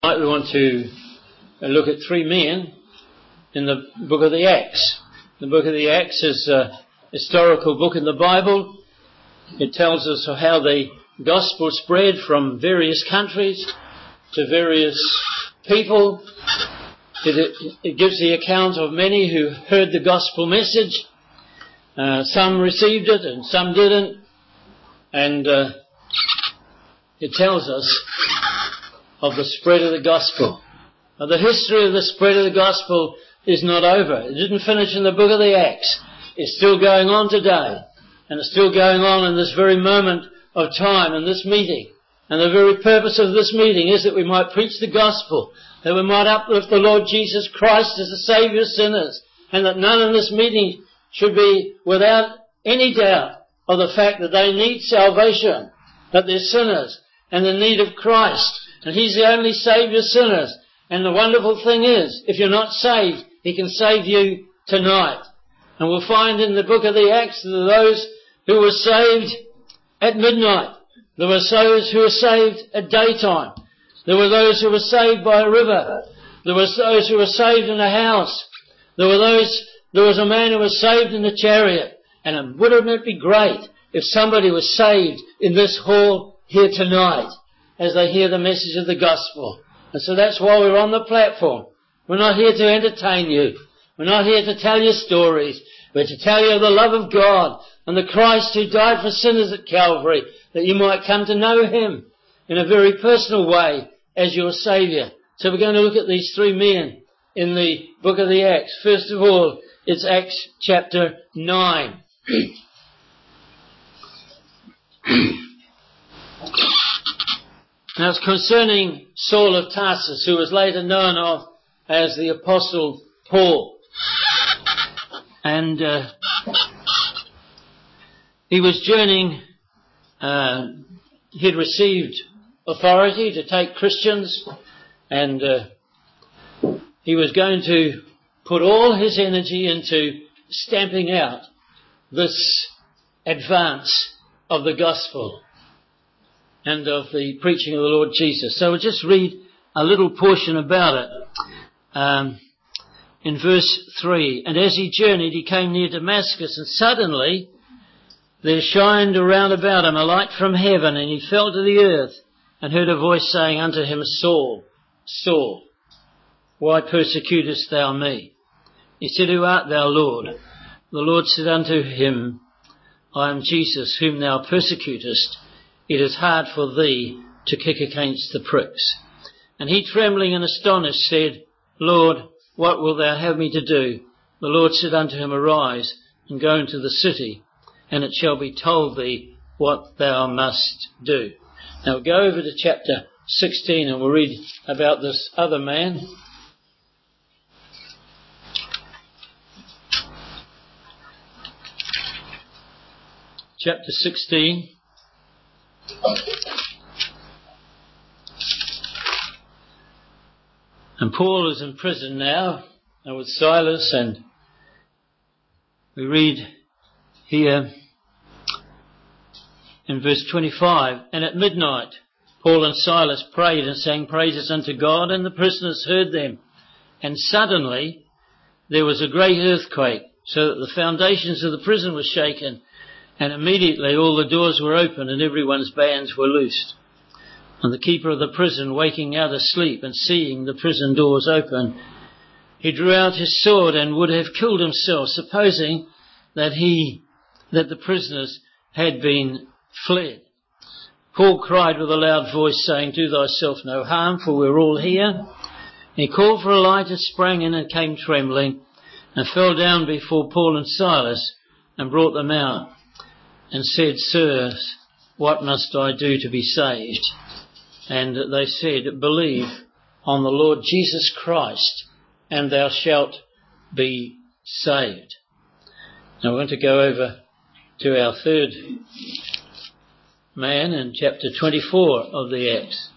Tonight we want to look at three men in the book of the Acts. The book of the Acts is a historical book in the Bible. It tells us of how the gospel spread from various countries to various people. It gives the account of many who heard the gospel message. Some received it and some didn't. And it tells us of the spread of the gospel. Now, the history of the spread of the gospel is not over. It didn't finish in the book of the Acts. It's still going on today. And it's still going on in this very moment of time, in this meeting. And the very purpose of this meeting is that we might preach the gospel, that we might uplift the Lord Jesus Christ as the Saviour of sinners, and that none in this meeting should be without any doubt of the fact that they need salvation, that they're sinners and in need of Christ. And He's the only Saviour of sinners. And the wonderful thing is, if you're not saved, He can save you tonight. And we'll find in the book of the Acts that those who were saved at midnight. There were those who were saved at daytime. There were those who were saved by a river. There were those who were saved in a house. There was a man who was saved in a chariot. And wouldn't it be great if somebody was saved in this hall here tonight as they hear the message of the gospel? And so that's why we're on the platform. We're not here to entertain you. We're not here to tell you stories. We're to tell you of the love of God and the Christ who died for sinners at Calvary, that you might come to know Him in a very personal way as your Saviour. So we're going to look at these three men in the book of the Acts. First of all, it's Acts chapter 9. Now it's concerning Saul of Tarsus, who was later known of as the Apostle Paul. And he was journeying, he'd received authority to take Christians, and he was going to put all his energy into stamping out this advance of the gospel and of the preaching of the Lord Jesus. So we'll just read a little portion about it. In verse 3, and as he journeyed, he came near Damascus, and suddenly there shined around about him a light from heaven, and he fell to the earth, and heard a voice saying unto him, Saul, Saul, why persecutest thou me? He said, Who art thou, Lord? The Lord said unto him, I am Jesus, whom thou persecutest. It is hard for thee to kick against the pricks. And he, trembling and astonished, said, Lord, what wilt thou have me to do? The Lord said unto him, Arise, and go into the city, and it shall be told thee what thou must do. Now we'll go over to chapter 16, and we'll read about this other man. Chapter 16. And Paul is in prison now, and with Silas, and we read here in verse 25, And at midnight Paul and Silas prayed and sang praises unto God, and the prisoners heard them. And suddenly there was a great earthquake, so that the foundations of the prison were shaken, and immediately all the doors were opened, and everyone's bands were loosed. And the keeper of the prison, waking out of sleep and seeing the prison doors open, he drew out his sword and would have killed himself, supposing that the prisoners had been fled. Paul cried with a loud voice, saying, Do thyself no harm, for we're all here. He called for a light and sprang in and came trembling and fell down before Paul and Silas and brought them out and said, Sirs, what must I do to be saved? And they said, Believe on the Lord Jesus Christ, and thou shalt be saved. Now we're going to go over to our third man in chapter 24 of the Acts.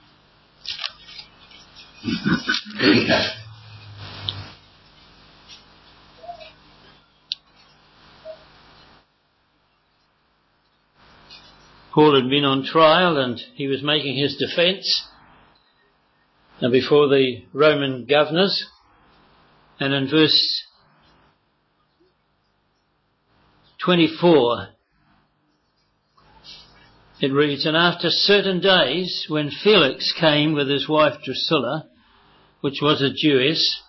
Paul had been on trial and he was making his defence. and before the Roman governors. And in verse 24, it reads, "And after certain days, when Felix came with his wife Drusilla, which was a Jewess,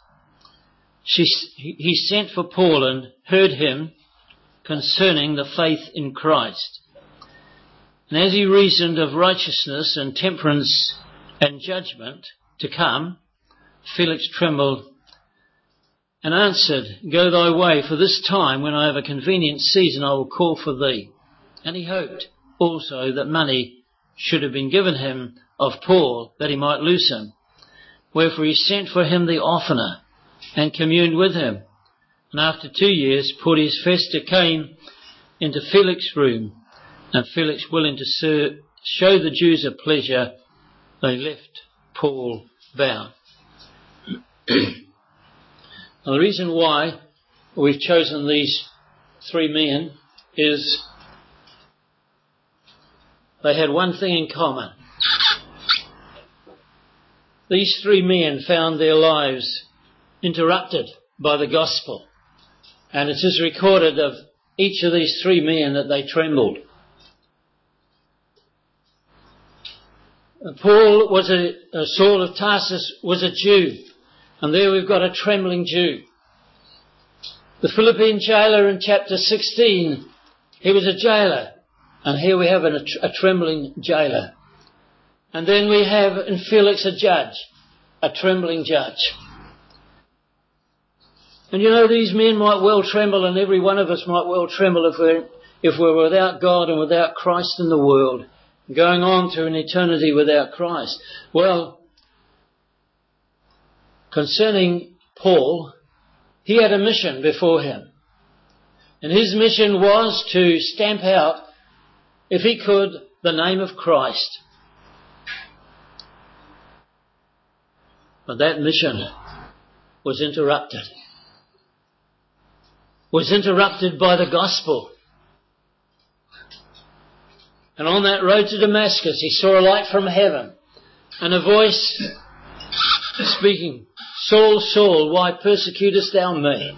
he sent for Paul and heard him concerning the faith in Christ. And as he reasoned of righteousness and temperance and judgment to come, Felix trembled and answered, Go thy way, for this time, when I have a convenient season, I will call for thee. And he hoped also that money should have been given him of Paul, that he might loose him. Wherefore he sent for him the oftener, and communed with him. And after 2 years, Porcius Festus came into Felix's room, and Felix, willing to show the Jews a pleasure, they left Paul bound." Now, the reason why we've chosen these 3 men is they had one thing in common. These 3 men found their lives interrupted by the gospel. And it is recorded of each of these 3 men that they trembled. Paul Saul of Tarsus was a Jew. And there we've got a trembling Jew. The Philippian jailer in chapter 16, he was a jailer. And here we have a trembling jailer. And then we have in Felix a judge, a trembling judge. And you know, these men might well tremble, and every one of us might well tremble if we're without God and without Christ in the world, going on to an eternity without Christ. Well, concerning Paul, he had a mission before him. And his mission was to stamp out, if he could, the name of Christ. But that mission was interrupted. Was interrupted by the gospel. And on that road to Damascus, he saw a light from heaven and a voice speaking, Saul, Saul, why persecutest thou me?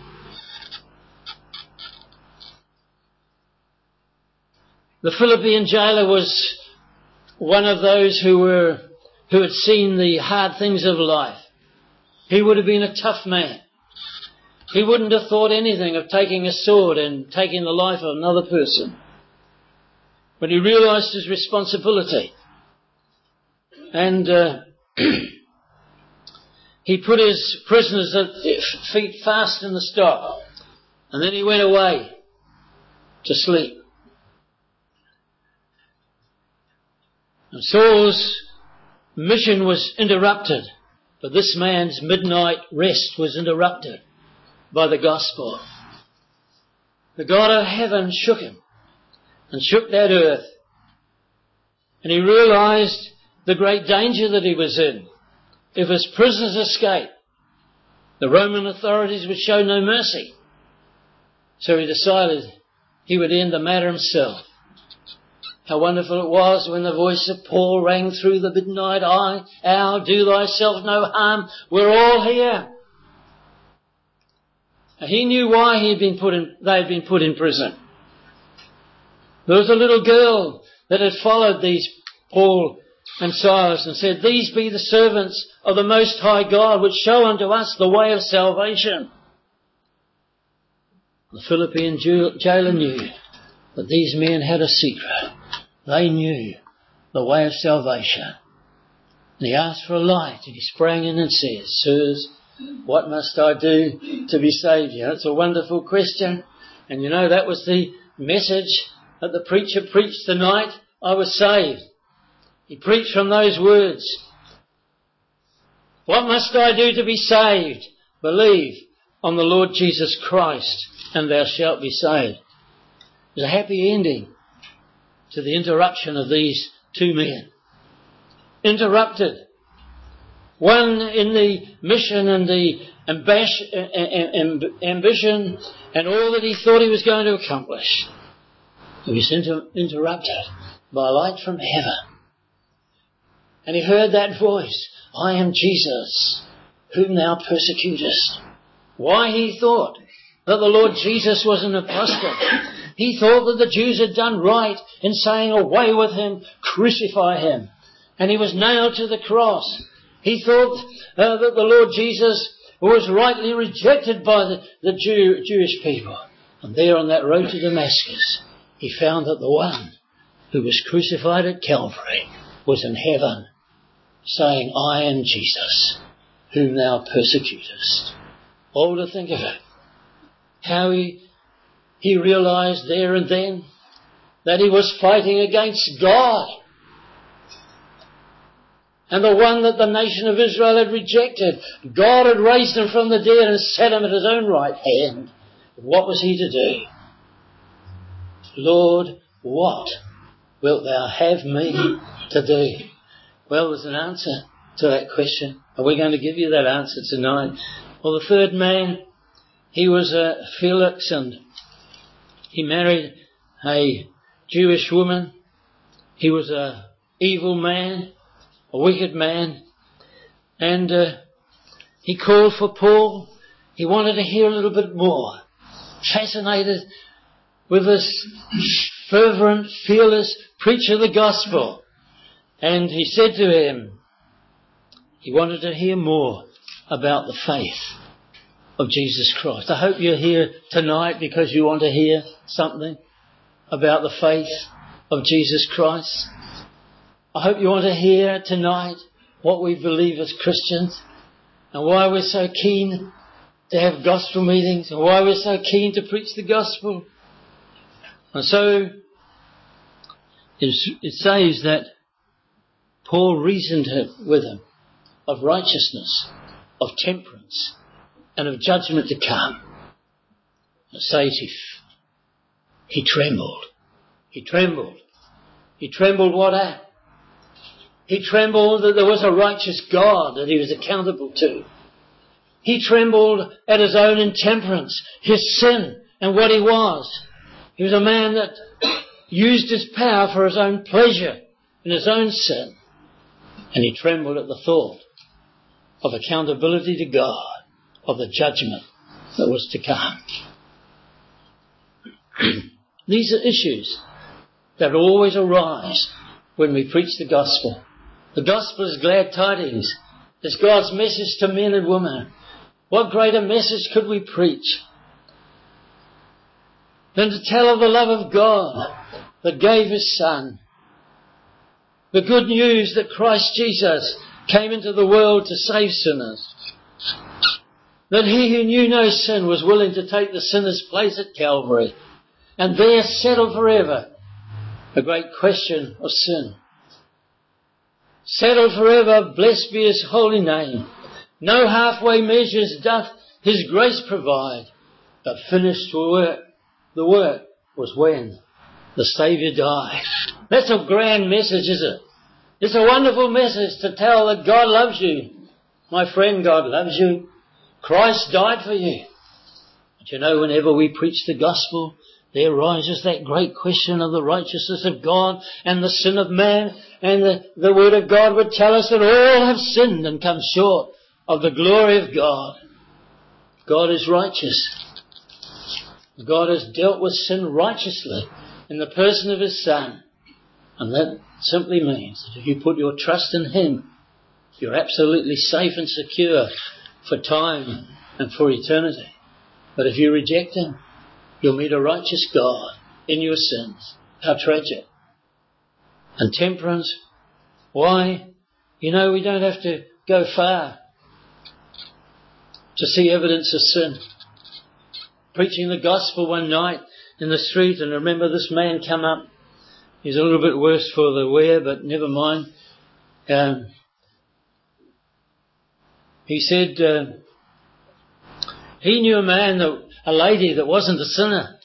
The Philippian jailer was one of those who had seen the hard things of life. He would have been a tough man. He wouldn't have thought anything of taking a sword and taking the life of another person. But he realised his responsibility. And he put his prisoners' feet fast in the stocks. And then he went away to sleep. And Saul's mission was interrupted. But this man's midnight rest was interrupted by the gospel. The God of heaven shook him and shook that earth. And he realised the great danger that he was in. If his prisoners escaped, the Roman authorities would show no mercy. So he decided he would end the matter himself. How wonderful it was when the voice of Paul rang through the midnight hour, do thyself no harm, we're all here. He knew why they had been put in prison. There was a little girl that had followed these Paul and Silas and said, These be the servants of the Most High God, which show unto us the way of salvation. The Philippian jailer knew that these men had a secret. They knew the way of salvation. And he asked for a light, and he sprang in and said, Sirs, what must I do to be saved? You know, it's a wonderful question. And you know, that was the message that the preacher preached tonight. I was saved. He preached from those words. What must I do to be saved? Believe on the Lord Jesus Christ, and thou shalt be saved. There's a happy ending to the interruption of these 2 men. Interrupted. One in the mission and the ambition and all that he thought he was going to accomplish. He was interrupted by a light from heaven. And he heard that voice, I am Jesus, whom thou persecutest. Why? He thought that the Lord Jesus was an apostate. He thought that the Jews had done right in saying, away with him, crucify him. And he was nailed to the cross. He thought that the Lord Jesus was rightly rejected by the Jewish people. And there on that road to Damascus, he found that the one who was crucified at Calvary was in heaven, saying, I am Jesus, whom thou persecutest. Oh, to think of it. How he realised there and then that he was fighting against God. And the one that the nation of Israel had rejected, God had raised him from the dead and set him at his own right hand. What was he to do? Lord, what wilt thou have me to do? Well, there's an answer to that question. And we're going to give you that answer tonight. Well, the third man, he was Felix, and he married a Jewish woman. He was an evil man, a wicked man. And he called for Paul. He wanted to hear a little bit more. Fascinated with this fervent, fearless preacher of the gospel. And he said to him, he wanted to hear more about the faith of Jesus Christ. I hope you're here tonight because you want to hear something about the faith of Jesus Christ. I hope you want to hear tonight what we believe as Christians and why we're so keen to have gospel meetings and why we're so keen to preach the gospel. And so it says that Paul reasoned with him of righteousness, of temperance, and of judgment to come. It says he trembled. He trembled. He trembled what at? He trembled that there was a righteous God that he was accountable to. He trembled at his own intemperance, his sin, and what he was. He was a man that used his power for his own pleasure and his own sin. And he trembled at the thought of accountability to God, of the judgment that was to come. These are issues that always arise when we preach the gospel. The gospel is glad tidings. It's God's message to men and women. What greater message could we preach than to tell of the love of God that gave his Son? The good news that Christ Jesus came into the world to save sinners. That he who knew no sin was willing to take the sinner's place at Calvary and there settle forever the great question of sin. Settle forever, blessed be his holy name. No halfway measures doth his grace provide, but finished the work was when the Saviour died. That's a grand message, isn't it? It's a wonderful message to tell that God loves you. My friend, God loves you. Christ died for you. But you know, whenever we preach the gospel, there arises that great question of the righteousness of God and the sin of man. And the Word of God would tell us that all have sinned and come short of the glory of God. God is righteous. God has dealt with sin righteously in the person of his Son. And that simply means that if you put your trust in him, you're absolutely safe and secure for time and for eternity. But if you reject him, you'll meet a righteous God in your sins. How tragic. And temperance, why? You know, we don't have to go far to see evidence of sin. Preaching the gospel one night in the street, and I remember this man come up. He's a little bit worse for the wear, but never mind. He said he knew a lady that wasn't a sinner.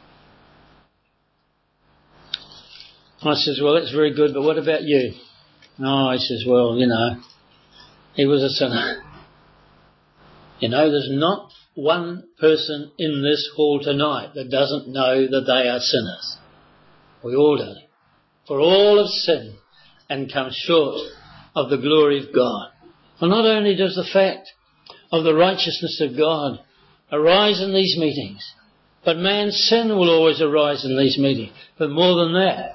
I says, well, that's very good, but what about you? Oh, he says, well, you know, he was a sinner. You know, there's not one person in this hall tonight that doesn't know that they are sinners. We all do. For all have sinned and come short of the glory of God. Well, not only does the fact of the righteousness of God arise in these meetings, but man's sin will always arise in these meetings. But more than that,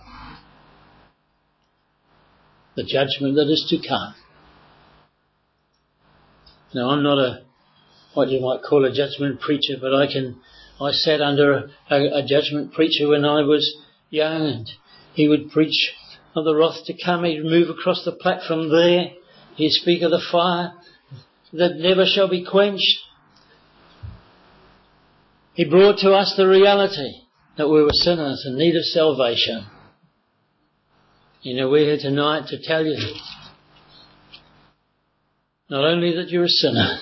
the judgment that is to come. Now, I'm not what you might call a judgment preacher, but I sat under a judgment preacher when I was young, and he would preach of the wrath to come. He'd move across the platform there. He'd speak of the fire that never shall be quenched. He brought to us the reality that we were sinners in need of salvation. You know, we're here tonight to tell you not only that you're a sinner,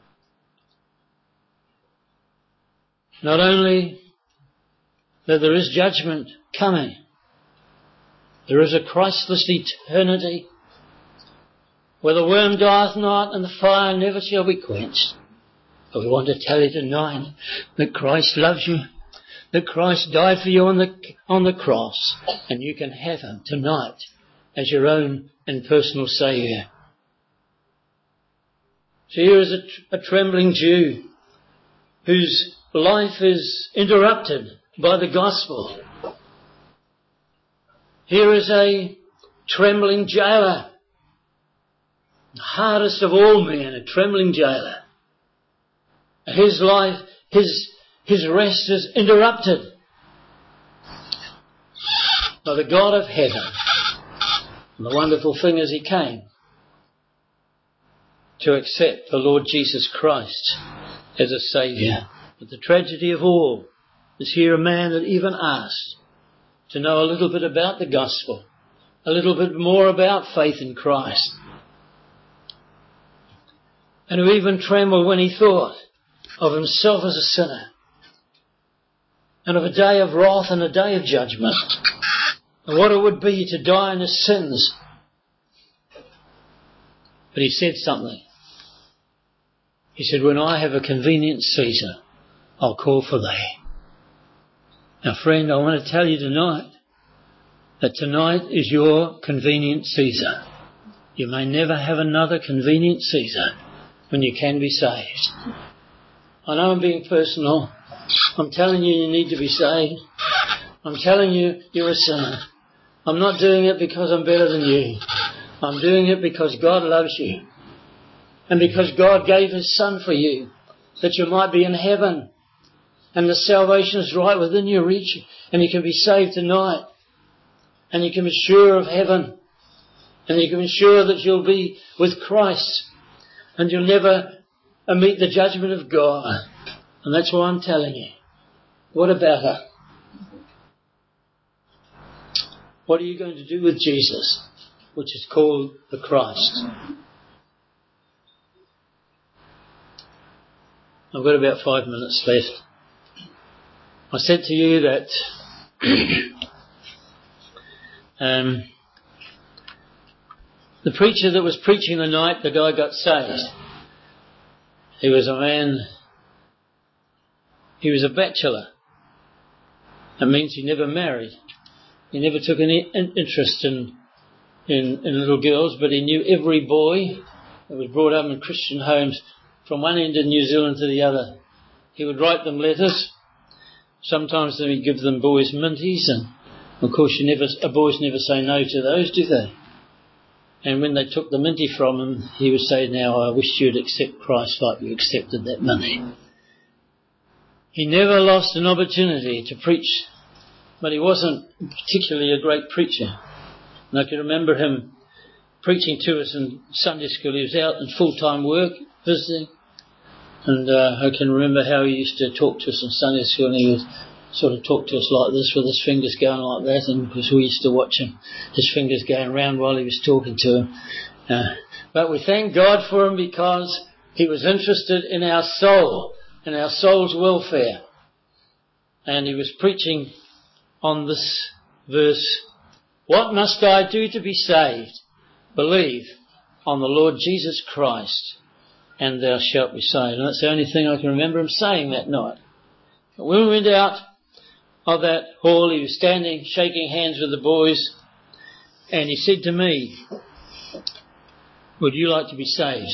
not only that there is judgment coming, there is a Christless eternity where the worm dieth not and the fire never shall be quenched. But we want to tell you tonight that Christ loves you, that Christ died for you on the cross, and you can have Him tonight as your own and personal Saviour. So here is a trembling Jew whose life is interrupted by the gospel. Here is a trembling jailer, the hardest of all men, a trembling jailer. His life, his rest is interrupted by the God of heaven. And the wonderful thing is He came to accept the Lord Jesus Christ as a Saviour. But the tragedy of all is here a man that even asked to know a little bit about the gospel, a little bit more about faith in Christ, and who even trembled when he thought of himself as a sinner, and of a day of wrath and a day of judgment, and what it would be to die in his sins. But he said something. He said, when I have a convenient Caesar, I'll call for thee. Now, friend, I want to tell you tonight that tonight is your convenient Caesar. You may never have another convenient Caesar when you can be saved. I know I'm being personal. I'm telling you, you need to be saved. I'm telling you, you're a sinner. I'm not doing it because I'm better than you. I'm doing it because God loves you. And because God gave His Son for you, that you might be in heaven. And the salvation is right within your reach. And you can be saved tonight. And you can be sure of heaven. And you can be sure that you'll be with Christ. And you'll never meet the judgment of God. And that's why I'm telling you. What about her? What are you going to do with Jesus, which is called the Christ? I've got about 5 minutes left. I said to you that the preacher that was preaching the night that I got saved, he was a man, he was a bachelor. That means he never married. He never took any interest in little girls, but he knew every boy that was brought up in Christian homes from one end of New Zealand to the other. He would write them letters. Sometimes he'd give them boys minties, and of course boys never say no to those, do they? And when they took the minty from him, he would say, now I wish you'd accept Christ like you accepted that minty. He never lost an opportunity to preach, but he wasn't particularly a great preacher. And I can remember him preaching to us in Sunday school. He was out in full-time work, visiting. And I can remember how he used to talk to us in Sunday school, and he would sort of talk to us like this with his fingers going like that, and because we used to watch him, his fingers going round while he was talking to him. But we thank God for him because he was interested in our soul, in our soul's welfare. And he was preaching on this verse, what must I do to be saved? Believe on the Lord Jesus Christ, and thou shalt be saved. And that's the only thing I can remember him saying that night. But when we went out of that hall, he was standing, shaking hands with the boys, and he said to me, would you like to be saved?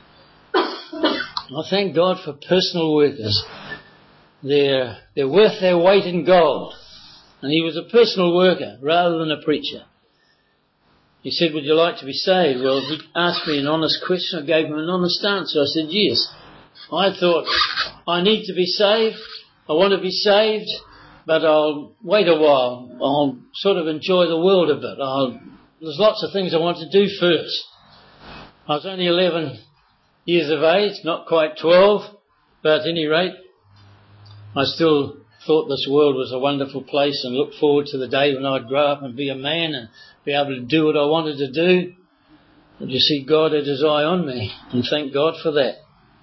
I thank God for personal workers. They're worth their weight in gold. And he was a personal worker rather than a preacher. He said, would you like to be saved? Well, he asked me an honest question. I gave him an honest answer. I said, yes. I thought, I need to be saved. I want to be saved, but I'll wait a while. I'll sort of enjoy the world a bit. There's lots of things I want to do first. I was only 11 years of age, not quite 12, but at any rate, I still thought this world was a wonderful place and looked forward to the day when I'd grow up and be a man and be able to do what I wanted to do. And you see, God had his eye on me, and thank God for that.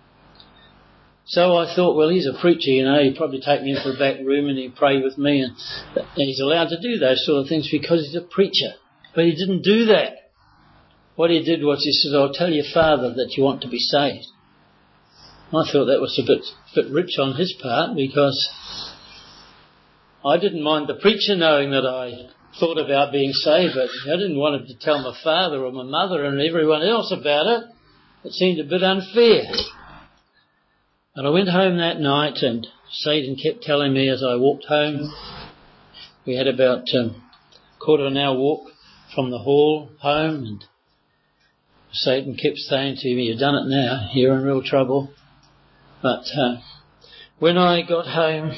So I thought, well, he's a preacher, he'd probably take me into the back room and he'd pray with me, and he's allowed to do those sort of things because he's a preacher. But he didn't do that. What he did was he said, I'll tell your father that you want to be saved. I thought that was a bit rich on his part, because I didn't mind the preacher knowing that I thought about being saved, but I didn't want him to tell my father or my mother and everyone else about it. It seemed a bit unfair. And I went home that night, and Satan kept telling me as I walked home, we had about a quarter of an hour walk from the hall home, and Satan kept saying to me, you've done it now, you're in real trouble. But when I got home,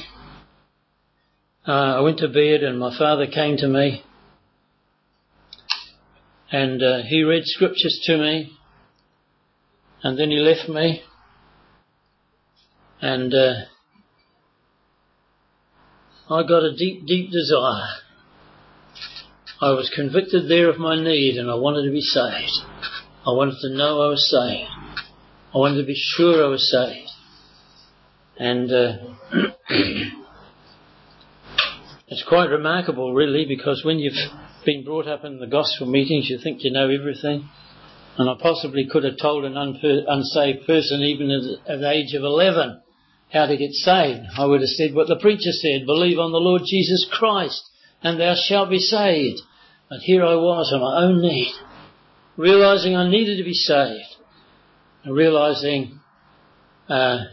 I went to bed, and my father came to me, and he read scriptures to me, and then he left me, and I got a deep, deep desire. I was convicted there of my need, and I wanted to be saved. I wanted to know I was saved. I wanted to be sure I was saved. And it's quite remarkable, really, because when you've been brought up in the gospel meetings, you think you know everything. And I possibly could have told an unsaved person, even at the age of 11, how to get saved. I would have said what the preacher said, believe on the Lord Jesus Christ, and thou shalt be saved. But here I was on my own need, realising I needed to be saved, and realising that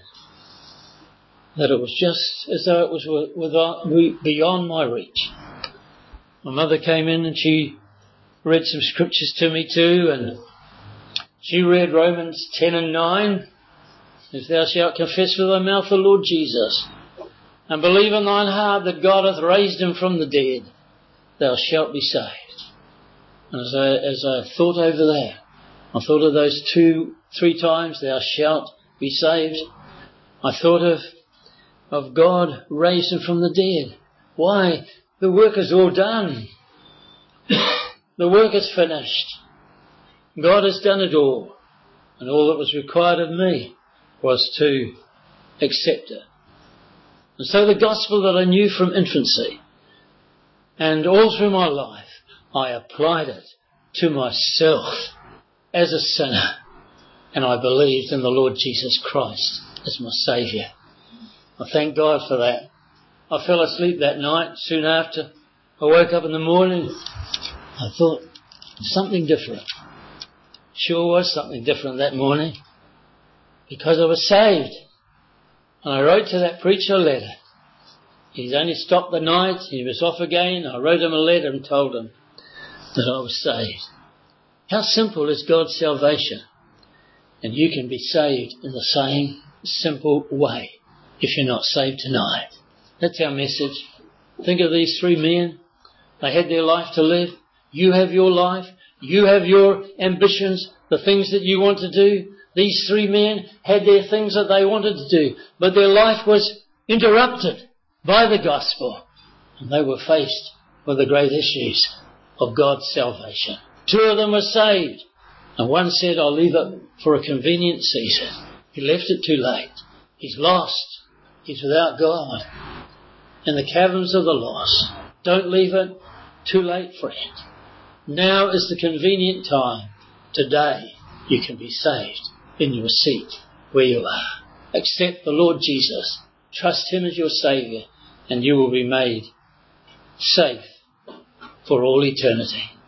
it was just as though it was beyond my reach. My mother came in and she read some scriptures to me too, and she read Romans 10 and 9. If thou shalt confess with thy mouth the Lord Jesus, and believe in thine heart that God hath raised him from the dead, thou shalt be saved. And as I thought over that, I thought of those 2-3 times, thou shalt be saved. I thought of God raised him from the dead. Why? The work is all done. The work is finished. God has done it all. And all that was required of me was to accept it. And so the gospel that I knew from infancy and all through my life, I applied it to myself as a sinner, and I believed in the Lord Jesus Christ as my Saviour. I thank God for that. I fell asleep that night. Soon after, I woke up in the morning. I thought, something different. Sure was something different that morning, because I was saved. And I wrote to that preacher a letter. He's only stopped the night. He was off again. I wrote him a letter and told him that I was saved. How simple is God's salvation? And you can be saved in the same simple way if you're not saved tonight. That's our message. Think of these 3 men. They had their life to live. You have your life. You have your ambitions, the things that you want to do. These 3 men had their things that they wanted to do, but their life was interrupted by the gospel, and they were faced with the great issues of God's salvation. 2 of them were saved, and one said, I'll leave it for a convenient season. He left it too late. He's lost. He's without God. In the caverns of the lost. Don't leave it too late, friend. Now is the convenient time. Today you can be saved in your seat where you are. Accept the Lord Jesus. Trust him as your Saviour, and you will be made safe for all eternity.